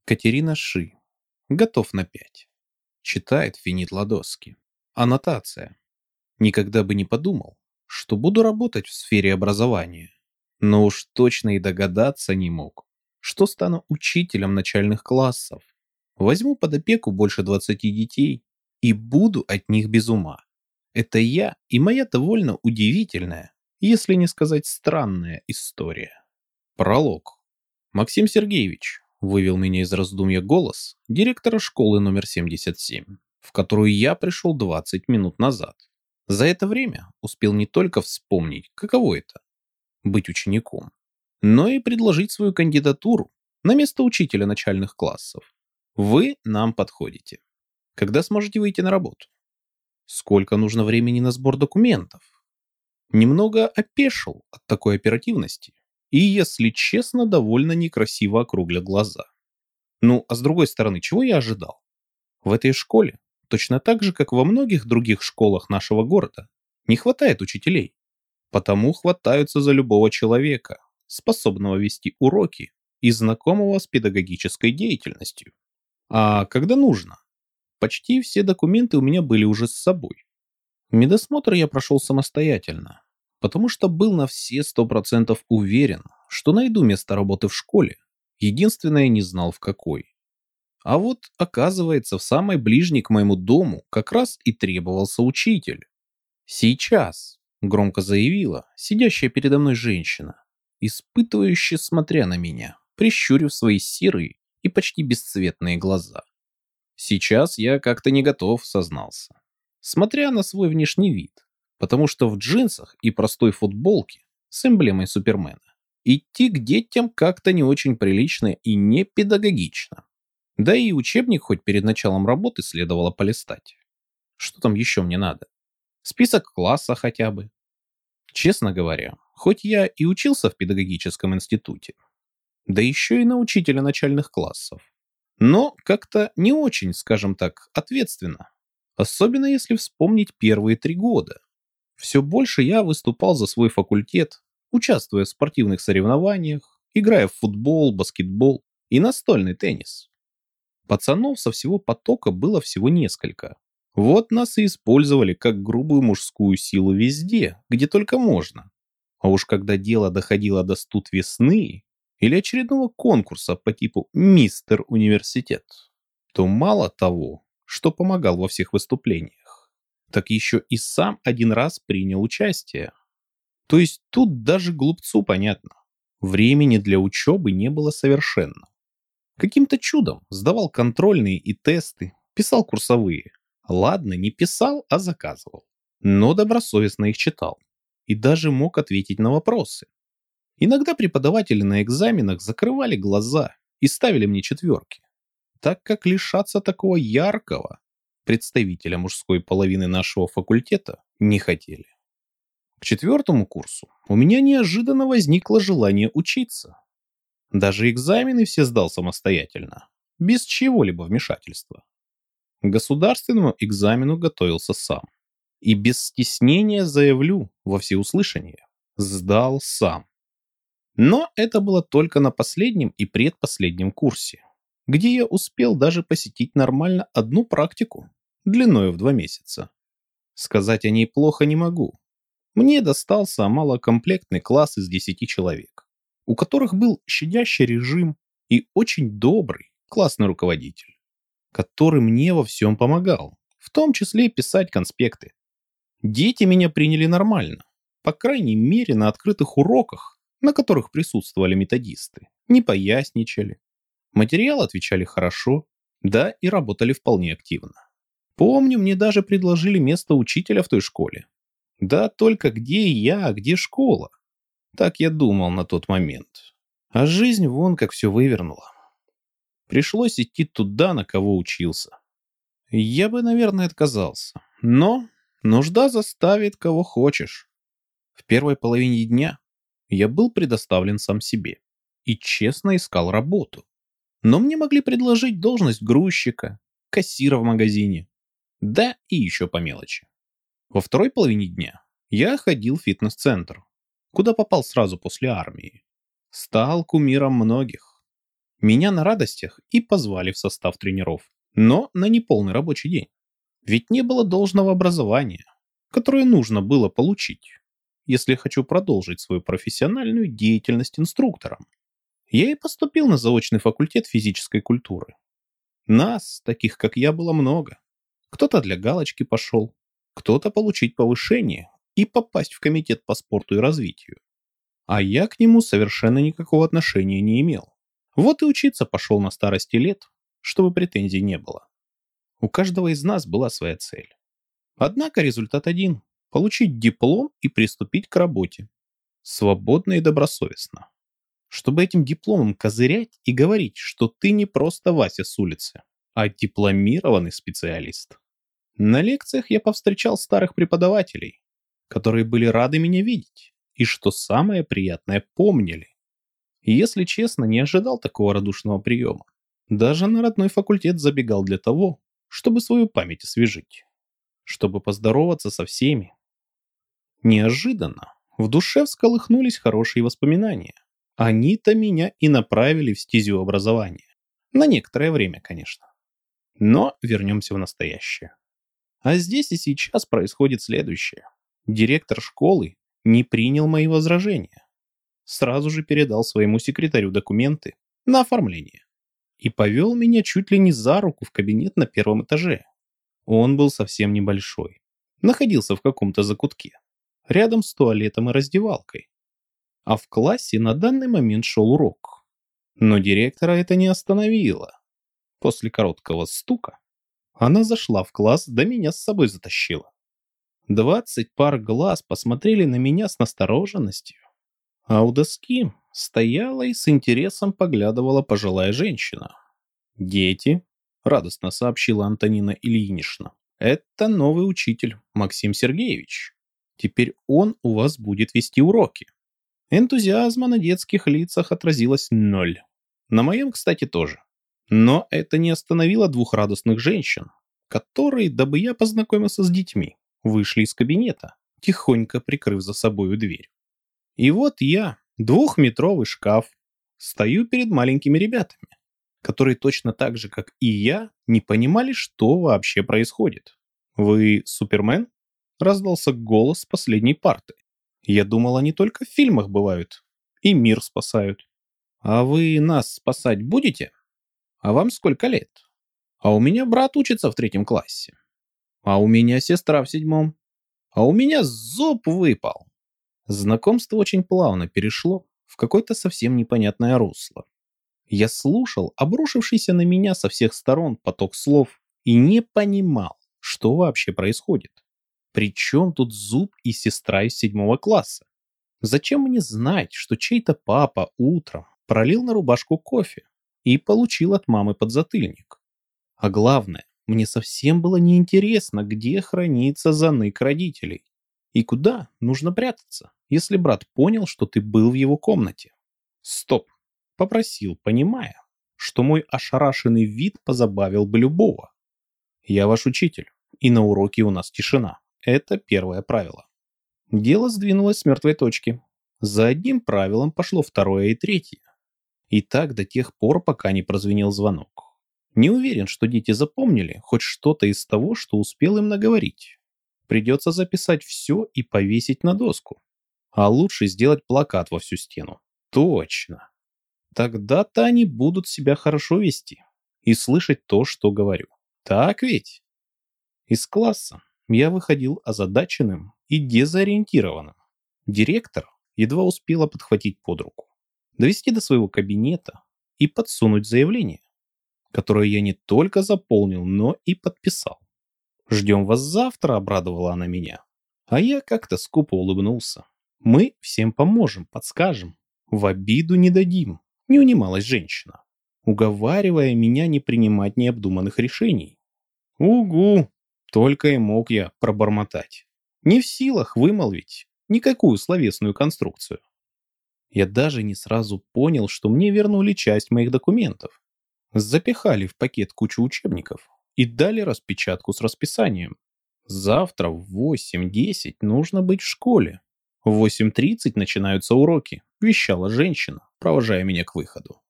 Катерина Ши. Готов на 5. Читает Финит Ладоски. Аннотация. Никогда бы не подумал, что буду работать в сфере образования. Но уж точно и догадаться не мог, что стану учителем начальных классов. Возьму под опеку больше 20 детей и буду от них без ума. Это я и моя довольно удивительная, если не сказать странная история. Пролог. Максим Сергеевич, вывел меня из раздумья голос директора школы номер 77, в которую я пришел 20 минут назад. За это время успел не только вспомнить, каково это — быть учеником, но и предложить свою кандидатуру на место учителя начальных классов. Вы нам подходите. Когда сможете выйти на работу? Сколько нужно времени на сбор документов? Немного опешил от такой оперативности и, если честно, довольно некрасиво округлил глаза. Ну, а с другой стороны, чего я ожидал? В этой школе, точно так же, как во многих других школах нашего города, не хватает учителей. Потому хватаются за любого человека, способного вести уроки и знакомого с педагогической деятельностью. А когда нужно? Почти все документы у меня были уже с собой. Медосмотр я прошел самостоятельно, потому что был на все 100% уверен, что найду место работы в школе. Единственное, не знал в какой. А вот, оказывается, в самой ближней к моему дому как раз и требовался учитель. «Сейчас», — громко заявила сидящая передо мной женщина, испытывающая, смотря на меня, прищурив свои серые и почти бесцветные глаза. Сейчас я как-то не готов, сознался, смотря на свой внешний вид, потому что в джинсах и простой футболке с эмблемой Супермена идти к детям как-то не очень прилично и не педагогично. Да и учебник хоть перед началом работы следовало полистать. Что там еще мне надо? Список класса хотя бы. Честно говоря, хоть я и учился в педагогическом институте, да еще и на учителя начальных классов, но как-то не очень, скажем так, ответственно. Особенно если вспомнить первые 3 года. Все больше я выступал за свой факультет, участвуя в спортивных соревнованиях, играя в футбол, баскетбол и настольный теннис. Пацанов со всего потока было всего несколько. Вот нас и использовали как грубую мужскую силу везде, где только можно. А уж когда дело доходило до студ весны или очередного конкурса по типу «Мистер Университет», то мало того, что помогал во всех выступлениях, так еще и сам один раз принял участие. То есть тут даже глупцу понятно. Времени для учебы не было совершенно. Каким-то чудом сдавал контрольные и тесты, писал курсовые. Ладно, не писал, а заказывал. Но добросовестно их читал. И даже мог ответить на вопросы. Иногда преподаватели на экзаменах закрывали глаза и ставили мне 4, так как лишаться такого яркого представителя мужской половины нашего факультета не хотели. К 4 курсу у меня неожиданно возникло желание учиться. Даже экзамены все сдал самостоятельно, без чего-либо вмешательства. К государственному экзамену готовился сам. И без стеснения заявлю во всеуслышание: сдал сам. Но это было только на последнем и предпоследнем курсе, где я успел даже посетить нормально одну практику, длиною в 2 месяца. Сказать о ней плохо не могу. Мне достался малокомплектный класс из 10 человек, у которых был щадящий режим и очень добрый, классный руководитель, который мне во всем помогал, в том числе писать конспекты. Дети меня приняли нормально, по крайней мере на открытых уроках, на которых присутствовали методисты, не поясничали. Материал отвечали хорошо, да и работали вполне активно. Помню, мне даже предложили место учителя в той школе. Да только где я, а где школа? Так я думал на тот момент. А жизнь вон как все вывернула. Пришлось идти туда, на кого учился. Я бы, наверное, отказался. Но нужда заставит кого хочешь. В первой половине дня я был предоставлен сам себе и честно искал работу. Но мне могли предложить должность грузчика, кассира в магазине, да и еще по мелочи. Во второй половине дня я ходил в фитнес-центр, куда попал сразу после армии. Стал кумиром многих. Меня на радостях и позвали в состав тренеров, но на неполный рабочий день. Ведь не было должного образования, которое нужно было получить, если хочу продолжить свою профессиональную деятельность инструктором. Я и поступил на заочный факультет физической культуры. Нас, таких как я, было много. Кто-то для галочки пошел, кто-то получить повышение и попасть в комитет по спорту и развитию. А я к нему совершенно никакого отношения не имел. Вот и учиться пошел на старости лет, чтобы претензий не было. У каждого из нас была своя цель. Однако результат один – получить диплом и приступить к работе. Свободно и добросовестно. Чтобы этим дипломом козырять и говорить, что ты не просто Вася с улицы, а дипломированный специалист. На лекциях я повстречал старых преподавателей, которые были рады меня видеть и, что самое приятное, помнили. И, если честно, не ожидал такого радушного приема. Даже на родной факультет забегал для того, чтобы свою память освежить, чтобы поздороваться со всеми. Неожиданно в душе всколыхнулись хорошие воспоминания. Они-то меня и направили в стезю образования. На некоторое время, конечно. Но вернемся в настоящее. А здесь и сейчас происходит следующее. Директор школы не принял мои возражения. Сразу же передал своему секретарю документы на оформление. И повел меня чуть ли не за руку в кабинет на первом этаже. Он был совсем небольшой. Находился в каком-то закутке. Рядом с туалетом и раздевалкой. А в классе на данный момент шел урок. Но директора это не остановило. После короткого стука она зашла в класс, да меня с собой затащила. 20 пар глаз посмотрели на меня с настороженностью. А у доски стояла и с интересом поглядывала пожилая женщина. «Дети», — радостно сообщила Антонина Ильинична, — «это новый учитель, Максим Сергеевич. Теперь он у вас будет вести уроки». Энтузиазма на детских лицах отразилось 0. На моем, кстати, тоже. Но это не остановило двух радостных женщин, которые, дабы я познакомился с детьми, вышли из кабинета, тихонько прикрыв за собою дверь. И вот я, 2-метровый шкаф, стою перед маленькими ребятами, которые точно так же, как и я, не понимали, что вообще происходит. «Вы Супермен?» — раздался голос с последней парты. Я думал, они только в фильмах бывают и мир спасают. А вы нас спасать будете? А вам сколько лет? А у меня брат учится в 3 классе. А у меня сестра в 7. А у меня зуб выпал. Знакомство очень плавно перешло в какое-то совсем непонятное русло. Я слушал обрушившийся на меня со всех сторон поток слов и не понимал, что вообще происходит. Причем тут зуб и сестра из 7 класса? Зачем мне знать, что чей-то папа утром пролил на рубашку кофе и получил от мамы подзатыльник? А главное, мне совсем было неинтересно, где хранится занык родителей и куда нужно прятаться, если брат понял, что ты был в его комнате. «Стоп!» — попросил, понимая, что мой ошарашенный вид позабавил бы любого. «Я ваш учитель, и на уроке у нас тишина. Это первое правило». Дело сдвинулось с мертвой точки. За одним правилом пошло второе и третье. И так до тех пор, пока не прозвенел звонок. Не уверен, что дети запомнили хоть что-то из того, что успел им наговорить. Придется записать все и повесить на доску. А лучше сделать плакат во всю стену. Точно. Тогда-то они будут себя хорошо вести и слышать то, что говорю. Так ведь? Из класса я выходил озадаченным и дезориентированным. Директор едва успела подхватить под руку, довести до своего кабинета и подсунуть заявление, которое я не только заполнил, но и подписал. «Ждем вас завтра», — обрадовала она меня. А я как-то скупо улыбнулся. «Мы всем поможем, подскажем. В обиду не дадим», — не унималась женщина, уговаривая меня не принимать необдуманных решений. «Угу», — только и мог я пробормотать. Не в силах вымолвить никакую словесную конструкцию. Я даже не сразу понял, что мне вернули часть моих документов. Запихали в пакет кучу учебников и дали распечатку с расписанием. Завтра в 8:10 нужно быть в школе. В 8:30 начинаются уроки, вещала женщина, провожая меня к выходу.